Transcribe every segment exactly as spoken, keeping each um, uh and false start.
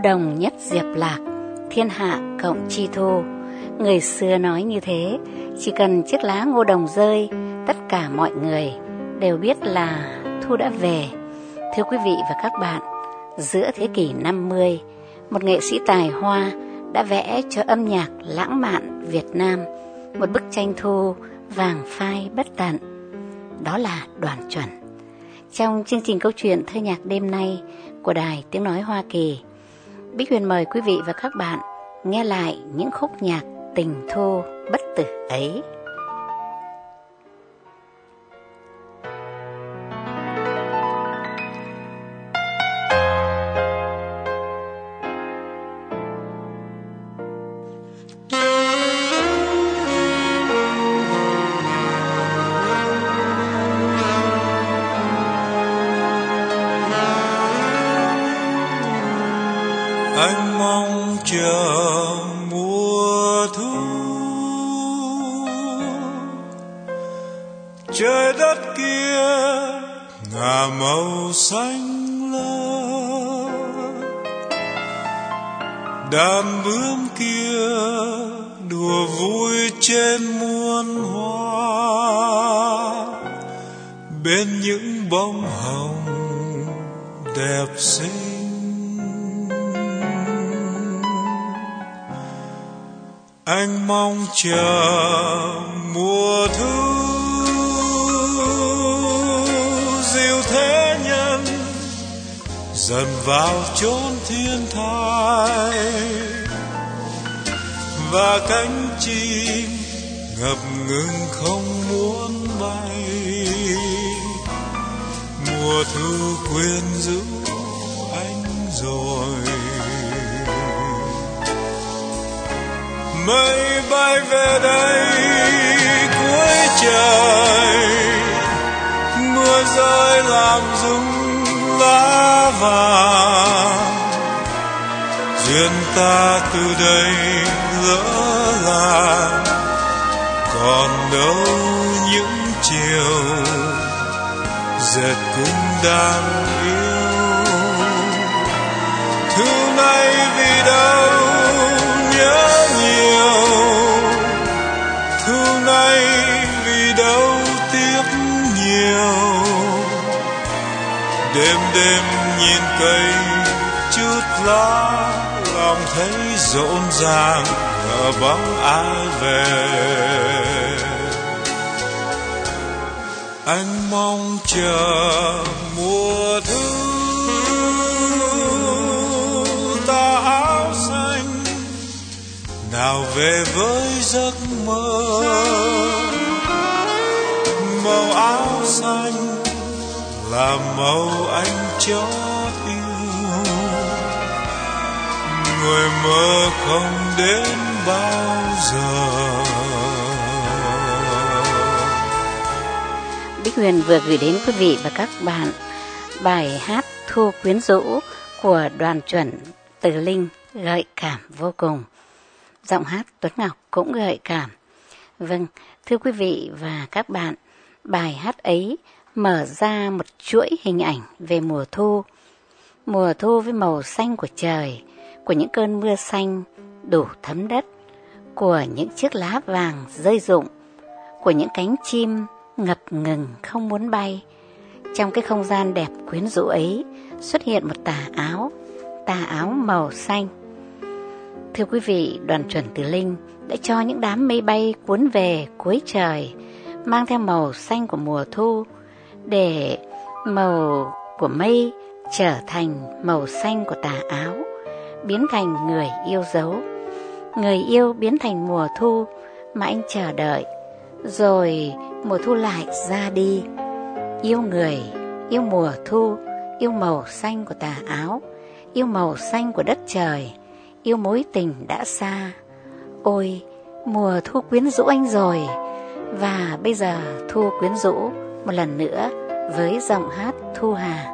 đồng nhất diệp lạc, thiên hạ cộng chi thu. Người xưa nói như thế, chỉ cần chiếc lá ngô đồng rơi, tất cả mọi người đều biết là thu đã về. Thưa quý vị và các bạn, giữa thế kỷ năm mươi, một nghệ sĩ tài hoa đã vẽ cho âm nhạc lãng mạn Việt Nam một bức tranh thu vàng phai bất tận. Đó là Đoàn Chuẩn. Trong chương trình câu chuyện thơ nhạc đêm nay của Đài Tiếng Nói Hoa Kỳ, Bích Huyền mời quý vị và các bạn nghe lại những khúc nhạc tình thu bất tử ấy. Anh mong chờ mùa thu, trời đất kia ngả màu xanh lá, đàn bướm kia đùa vui trên muôn hoa, bên những bông hồng đẹp xinh. Anh mong chờ mùa thu, dịu thế nhân dần vào chốn thiên thai, và cánh chim ngập ngừng không muốn bay. Mùa thu quyến rũ anh rồi, mây bay về đây cuối trời, mưa rơi làm rung lá vàng. Duyên ta từ đây lỡ làng, còn đâu những chiều dệt cung đang yêu. Thu này vì đâu nhớ nhiều, thu này vì đâu tiếc nhiều. Đêm đêm nhìn cây chút lá, lòng thấy rộn ràng ngỡ vắng ai về. Anh mong chờ mùa thu, ta áo xanh nào về với giấc mơ. Màu áo xanh là màu anh chót yêu, người mơ không đến bao giờ. Bích Huyền vừa gửi đến quý vị và các bạn bài hát Thu Quyến Rũ của Đoàn Chuẩn, Từ Linh gợi cảm vô cùng. Giọng hát Tuấn Ngọc cũng gợi cảm. Vâng, thưa quý vị và các bạn, bài hát ấy mở ra một chuỗi hình ảnh về mùa thu. Mùa thu với màu xanh của trời, của những cơn mưa xanh đủ thấm đất, của những chiếc lá vàng rơi rụng, của những cánh chim ngập ngừng không muốn bay. Trong cái không gian đẹp quyến rũ ấy xuất hiện một tà áo, tà áo màu xanh. Thưa quý vị, Đoàn Chuẩn Từ Linh đã cho những đám mây bay cuốn về cuối trời, mang theo màu xanh của mùa thu, để màu của mây trở thành màu xanh của tà áo, biến thành người yêu dấu. Người yêu biến thành mùa thu mà anh chờ đợi, rồi mùa thu lại ra đi. Yêu người, yêu mùa thu, yêu màu xanh của tà áo, yêu màu xanh của đất trời, yêu mối tình đã xa. Ôi, mùa thu quyến rũ anh rồi. Và bây giờ Thu quyến rũ một lần nữa với giọng hát Thu Hà.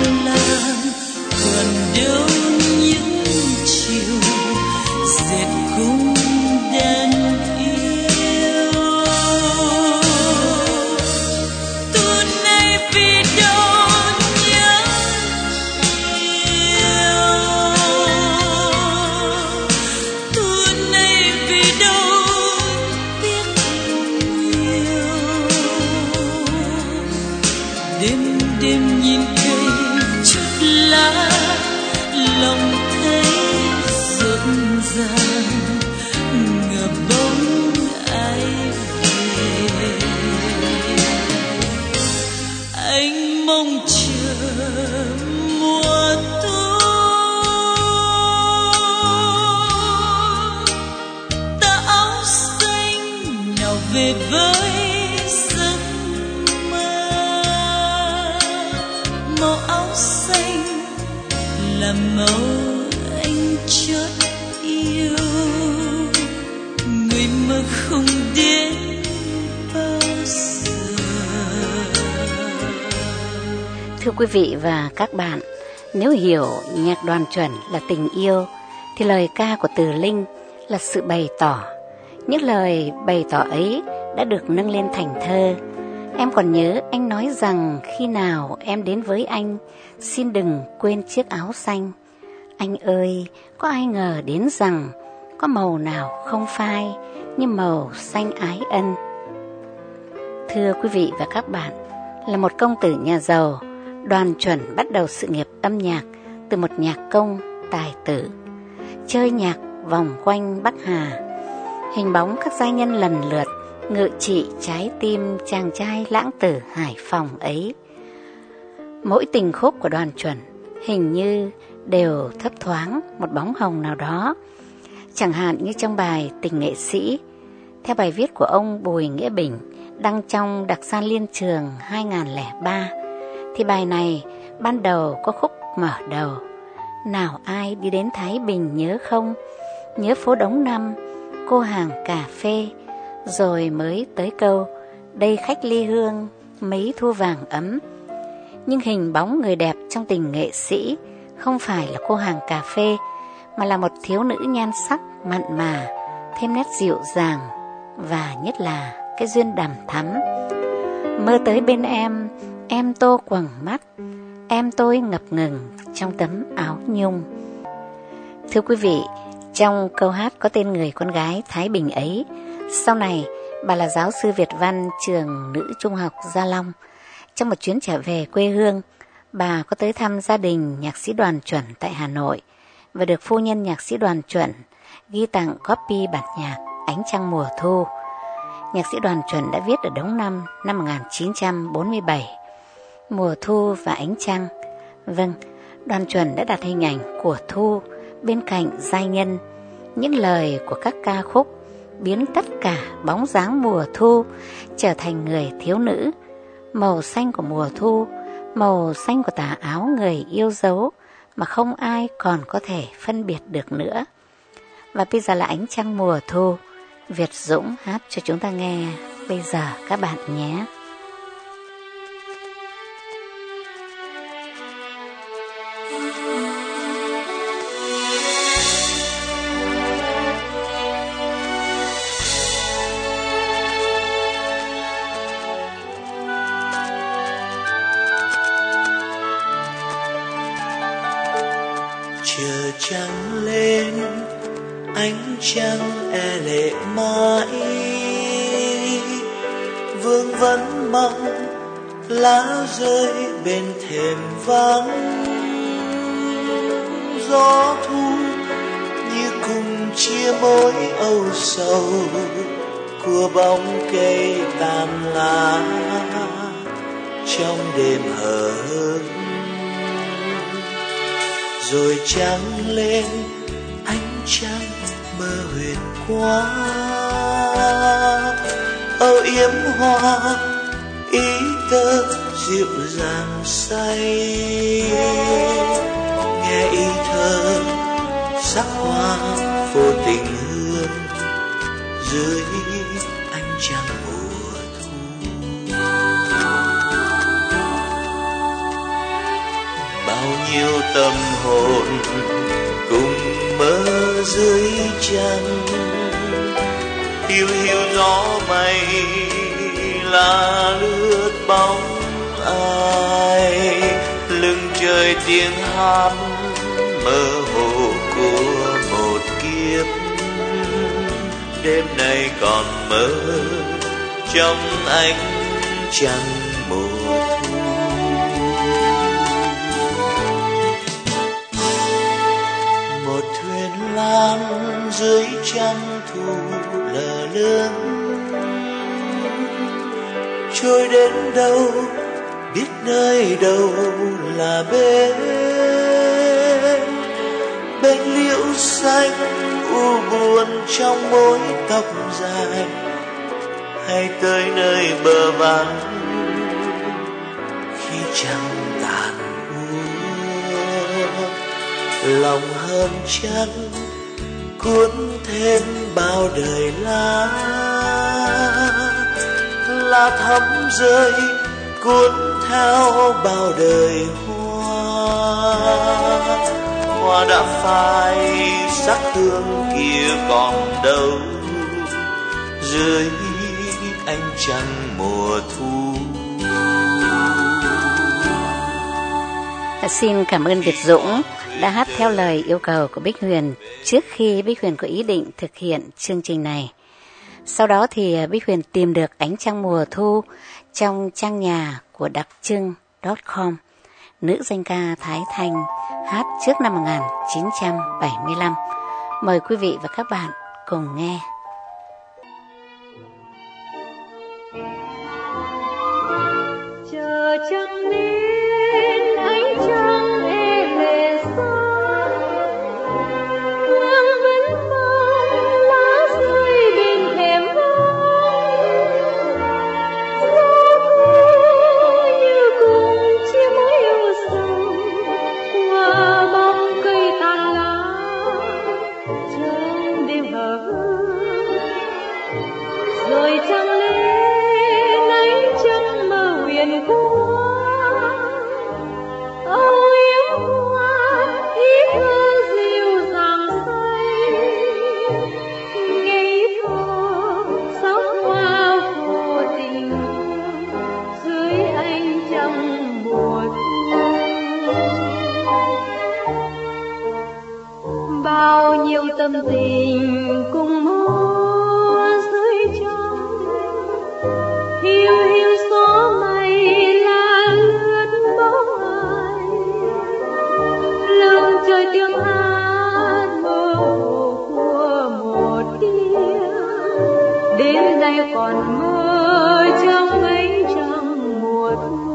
làng, còn đâu những chiều dệt cung đàn yêu. Tu này vì đâu nhớ yêu, tu này vì đâu tiếc nhiều. Đêm đêm nhìn cây chút lá, lòng thấy rộn ràng, ngờ bóng ai về. Anh mong chờ mùa thu, tà áo xanh nào về với giấc mơ. Màu áo xanh là màu anh chót yêu, người mơ không đến bao giờ. Thưa quý vị và các bạn, nếu hiểu nhạc Đoàn Chuẩn là tình yêu thì lời ca của Từ Linh là sự bày tỏ. Những lời bày tỏ ấy đã được nâng lên thành thơ. Em còn nhớ anh nói rằng khi nào em đến với anh, xin đừng quên chiếc áo xanh. Anh ơi, có ai ngờ đến rằng có màu nào không phai như màu xanh ái ân. Thưa quý vị và các bạn, là một công tử nhà giàu, Đoàn Chuẩn bắt đầu sự nghiệp âm nhạc từ một nhạc công tài tử. Chơi nhạc vòng quanh Bắc Hà, hình bóng các giai nhân lần lượt ngự trị trái tim chàng trai lãng tử Hải Phòng ấy. Mỗi tình khúc của Đoàn Chuẩn hình như đều thấp thoáng một bóng hồng nào đó. Chẳng hạn như trong bài Tình Nghệ Sĩ, theo bài viết của ông Bùi Nghĩa Bình đăng trong Đặc San Liên Trường hai không không ba, thì bài này ban đầu có khúc mở đầu: nào ai đi đến Thái Bình nhớ không, nhớ phố Đống Năm, cô hàng cà phê, rồi mới tới câu đây khách ly hương, mấy thu vàng ấm. Nhưng hình bóng người đẹp trong Tình Nghệ Sĩ không phải là cô hàng cà phê, mà là một thiếu nữ nhan sắc mặn mà, thêm nét dịu dàng, và nhất là cái duyên đằm thắm. Mơ tới bên em, em tô quầng mắt, em tôi ngập ngừng trong tấm áo nhung. Thưa quý vị, trong câu hát có tên người con gái Thái Bình ấy, sau này bà là giáo sư Việt văn trường Nữ Trung học Gia Long. Trong một chuyến trở về quê hương, bà có tới thăm gia đình nhạc sĩ Đoàn Chuẩn tại Hà Nội và được phu nhân nhạc sĩ Đoàn Chuẩn ghi tặng copy bản nhạc Ánh Trăng Mùa Thu. Nhạc sĩ Đoàn Chuẩn đã viết ở Đống Năm năm một nghìn chín trăm bốn mươi bảy, Mùa Thu và Ánh Trăng. Vâng, Đoàn Chuẩn đã đặt hình ảnh của Thu bên cạnh giai nhân. Những lời của các ca khúc biến tất cả bóng dáng mùa thu trở thành người thiếu nữ. Màu xanh của mùa thu, màu xanh của tà áo người yêu dấu mà không ai còn có thể phân biệt được nữa. Và bây giờ là Ánh Trăng Mùa Thu, Việt Dũng hát cho chúng ta nghe bây giờ các bạn nhé. Chờ trăng lên, ánh trăng e lệ mãi, vương vấn mong lá rơi bên thềm vắng. Gió thu như cùng chia mối âu sầu của bóng cây tàn lá trong đêm hờ hững. Rồi trăng lên, ánh trăng mơ huyền quá, âu yếm hoa ý tơ dịu dàng say. Nghe ý thơ sắc hoa vô tình hương dưới ánh trăng mùa thu. bao nhiêu tâm hồn cùng mơ dưới trăng. Hiu hiu gió mây là lướt bóng ai, lưng trời tiếng hát mơ hồ của một kiếp. Đêm nay còn mơ trong ánh trăng mùa thu. Một thuyền lam dưới trăng thu lờ lững, trôi đến đâu biết nơi đâu là bên. Bên liễu xanh u buồn trong mối tóc dài, hay tới nơi bờ vắng khi trăng tàn úa. Lòng hơn trăng cuốn thêm bao đời lá, lá thắm rơi cuốn theo bao đời hoa. Hoa đã phai sắc hương kia còn đâu, dưới ánh trăng mùa thu. Xin cảm ơn Việt Dũng đã hát theo lời yêu cầu của Bích Huyền trước khi Bích Huyền có ý định thực hiện chương trình này. Sau đó thì Bích Huyền tìm được ánh trăng mùa thu trong trang nhà của đặc trưng chấm com. Nữ danh ca Thái Thanh hát trước năm một nghìn chín trăm bảy mươi lăm. Mời quý vị và các bạn cùng nghe. Chờ trăng lên ánh trăng ê lệ xa, hương vẫn mong lá rơi bên thềm vắng. Gió thu như cùng chiếc yêu sầu qua bóng cây tàn lá, trong đêm hờ hững. Rồi trăng lên ánh trăng mơ huyền qua. Bao nhiêu tâm tình cùng mơ dưới trăng, hiu hiu gió mây là lướt bóng ai, lưng trời tiếng hát mơ hồ của một đêm. Đến nay còn mơ trong mấy trăng mùa thu.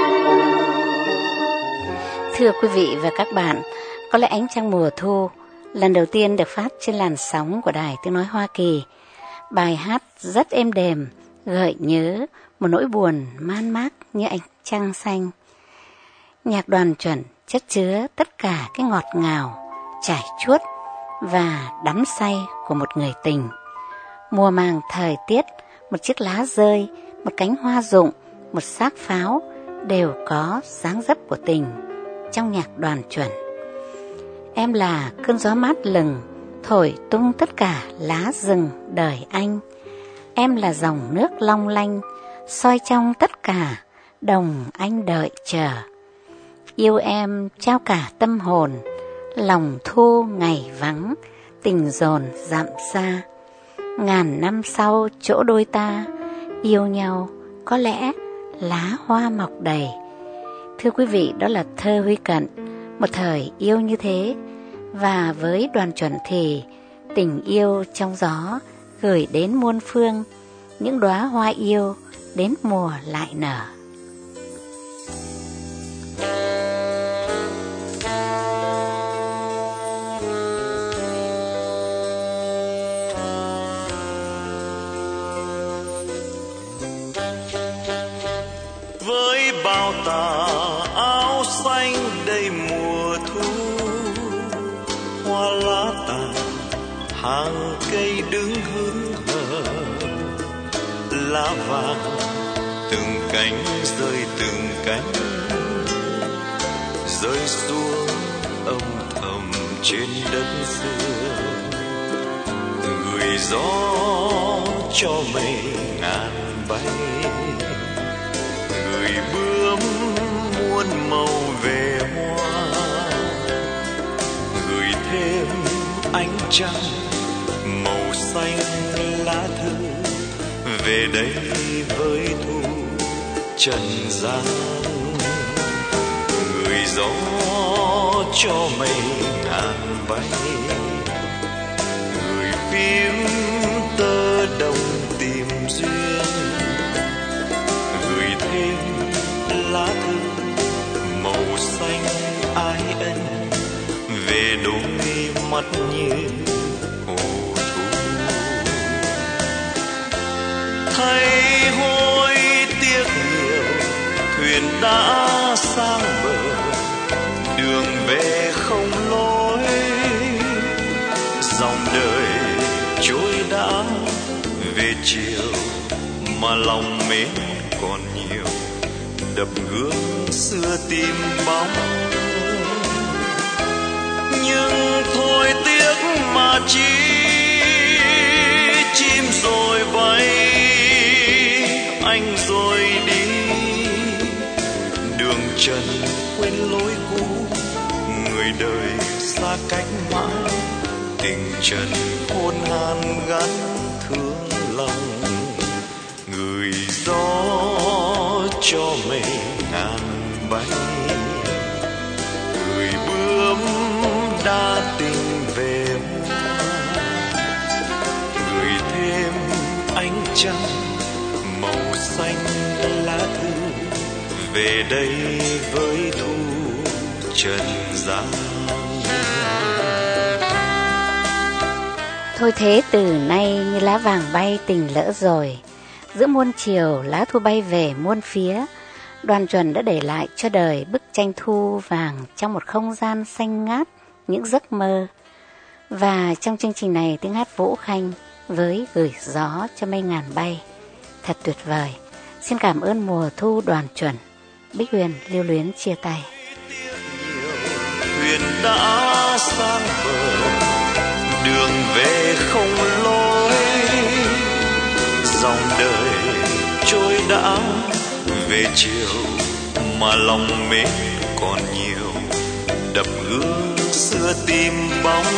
Thưa quý vị và các bạn, có lẽ ánh trăng mùa thu lần đầu tiên được phát trên làn sóng của Đài Tiếng Nói Hoa Kỳ. Bài hát rất êm đềm, gợi nhớ một nỗi buồn man mác như ánh trăng xanh. Nhạc Đoàn Chuẩn chất chứa tất cả cái ngọt ngào, trải chuốt và đắm say của một người tình. Mùa màng thời tiết, một chiếc lá rơi, một cánh hoa rụng, một xác pháo đều có dáng dấp của tình trong nhạc Đoàn Chuẩn. Em là cơn gió mát lừng, thổi tung tất cả lá rừng đời anh. Em là dòng nước long lanh, soi trong tất cả đồng anh đợi chờ. Yêu em trao cả tâm hồn, lòng thu ngày vắng, tình dồn dặm xa. Ngàn năm sau chỗ đôi ta, yêu nhau có lẽ lá hoa mọc đầy. Thưa quý vị, đó là thơ Huy Cận, một thời yêu như thế. Và với Đoàn Chuẩn thì tình yêu trong gió gửi đến muôn phương, những đóa hoa yêu đến mùa lại nở. Với bao tà áo xanh đầy mùa thu, hoa lá tàn hàng cây đứng hững hờ, lá vàng từng cánh rơi từng cánh rơi xuống âm thầm trên đất xưa. Người gió cho mây ngàn bay, người bướm muôn màu về hoa, gửi thêm ánh trăng màu xanh lá thư về đây với thu trần gian. Người gió cho mây ngàn bay, người phím tơ đồng tìm duyên, gửi thêm lá thư màu xanh ái ân về đôi mắt như hồ thu. Thấy hối tiếc nhiều, thuyền đã sang bờ, đường về không lối. Dòng đời trôi đã về chiều, mà lòng mến còn nhiều, đập gương xưa tìm bóng. Nhưng thôi tiếc mà chi, chim rồi bay, anh rồi đi. Đường trần quên lối cũ, người đời xa cách mãi, tình trần hôn han gắn thương lòng. Người gió cho mây ngàn bay, người bướm đã tình về hoa, gửi thêm ánh trăng màu xanh lá thư về đây với thu trần gian. Thôi thế từ nay như lá vàng bay tình lỡ rồi, giữa muôn chiều lá thu bay về muôn phía. Đoàn Chuẩn đã để lại cho đời bức tranh thu vàng trong một không gian xanh ngát những giấc mơ. Và trong chương trình này, tiếng hát Vũ Khanh với Gửi gió cho mây ngàn bay thật tuyệt vời. Xin cảm ơn mùa thu Đoàn Chuẩn. Bích Huyền lưu luyến chia tay. Thuyền đã sang bờ, đường về không lối. Dòng đời trôi đã về chiều, mà lòng mến còn nhiều, đập gương xưa tìm bóng.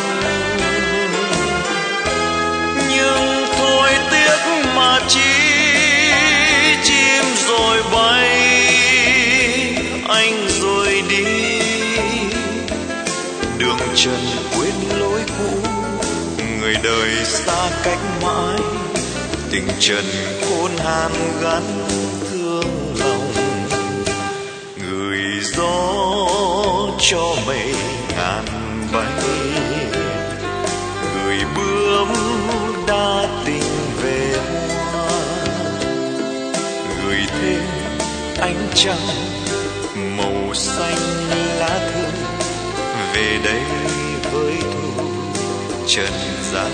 Nhưng thôi tiếc mà chi, chim rồi bay, anh rồi đi. Đường trần quên lối cũ, người đời xa cách mãi, tình trần khôn han gắn thương lòng. Người gió cho mây ngàn bay, trăng màu xanh lá thư, về đây với thu trần gian,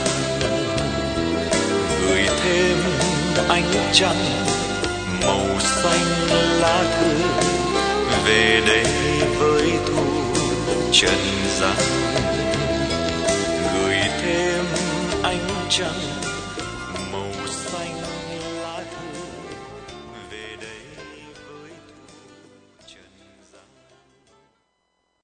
gửi thêm ánh trăng màu xanh lá thư, về đây với thu trần gian, gửi thêm ánh trăng